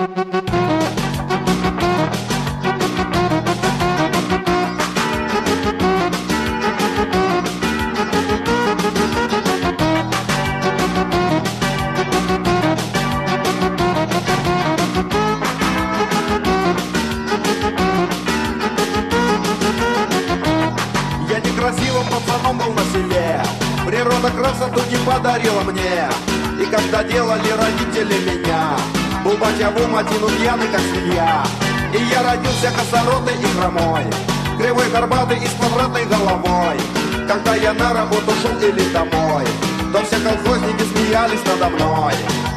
Я некрасивым пацаном был на селе, природа красоту не подарила мне. И когда делали родители меня, был батя в ум один пьяный, как свинья. И я родился косоротый и хромой, кривой, горбатый и с квадратной головой. Когда я на работу шел или домой, то все колхозники смеялись надо мной.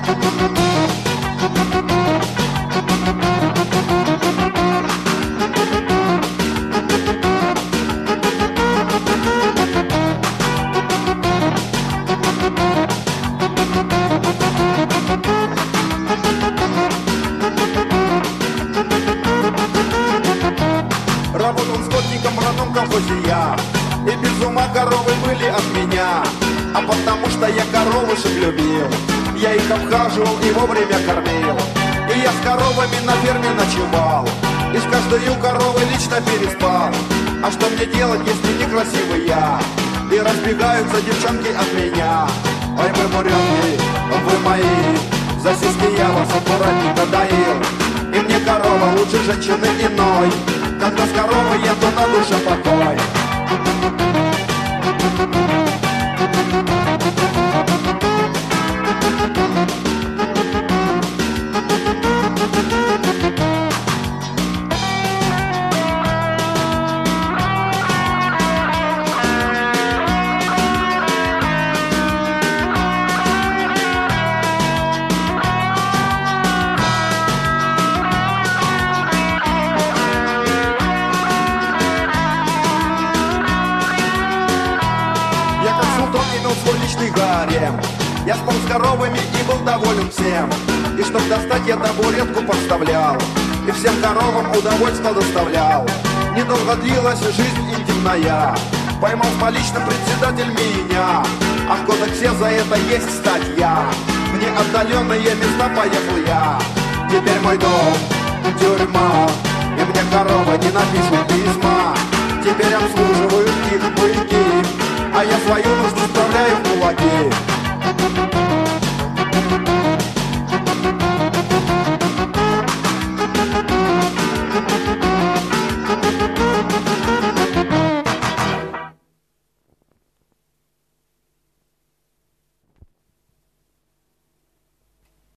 Работал скотником в родном колхозе я, и без ума коровы были от меня. А потому что я коровушек любил, я их обхаживал и вовремя кормил. И я с коровами на ферме ночевал, и с каждой коровой лично переспал. А что мне делать, если некрасивый я, и разбегаются девчонки от меня? Ой, вы буренки, вы мои, за сиськи я вас аккуратненько доил. И мне корова лучше женщины иной, когда с коровой я, то на душе покой. Свой личный гарем, я спал с коровами и был доволен всем. И чтоб достать, я табуретку подставлял, и всем коровам удовольствие доставлял. Недолго длилась жизнь интимная, поймал с поличным председатель меня. А в кодексе за это есть статья, в неотдаленные места поехал я. Теперь мой дом тюрьма, и мне коровы не напишут письма. Теперь обслуживают их быки, а я свою нужду вставляю в кулаки.